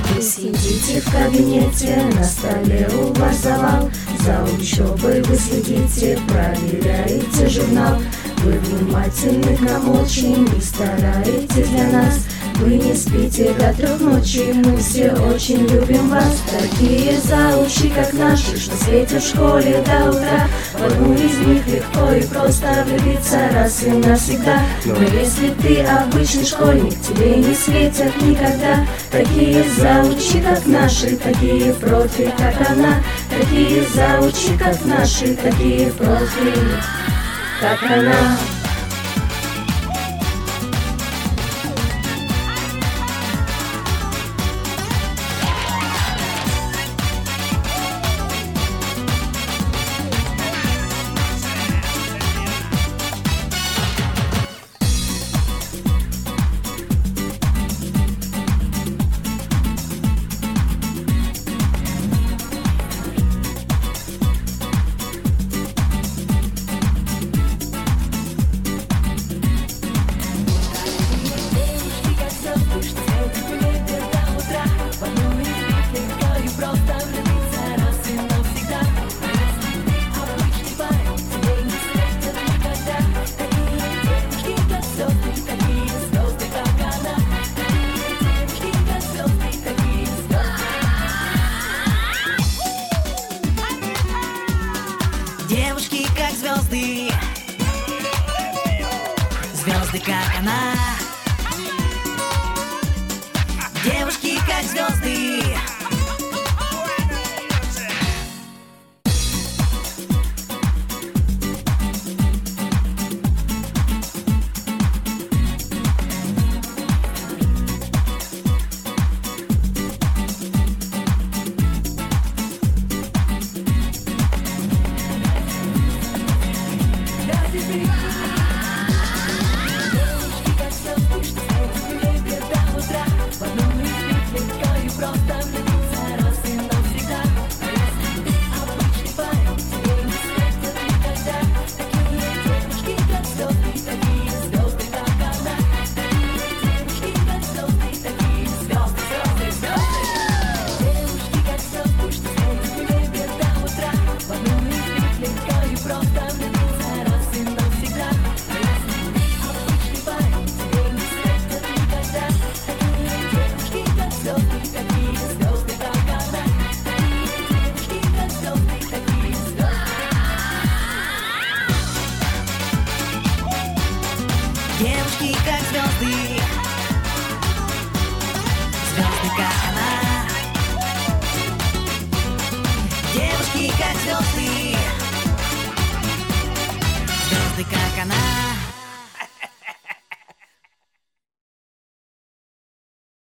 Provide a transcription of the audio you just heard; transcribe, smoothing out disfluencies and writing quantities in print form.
Вы сидите в кабинете, на столе у вас завал. За учебой вы следите, проверяете журнал. Вы внимательны к нам очень и стараетесь для нас. Вы не спите до 3 ночи, мы все очень любим вас. Такие заучи, как наши, что светят в школе до утра. В одну из них легко и просто влюбиться раз и навсегда. Но если ты обычный школьник, тебе не светят никогда. Такие заучи, как наши, такие профи, как она. Такие заучи, как наши, такие профи, как она. Девушки как звезды, звезды как она. Девушки как звезды. Девушки как звезды, звезды как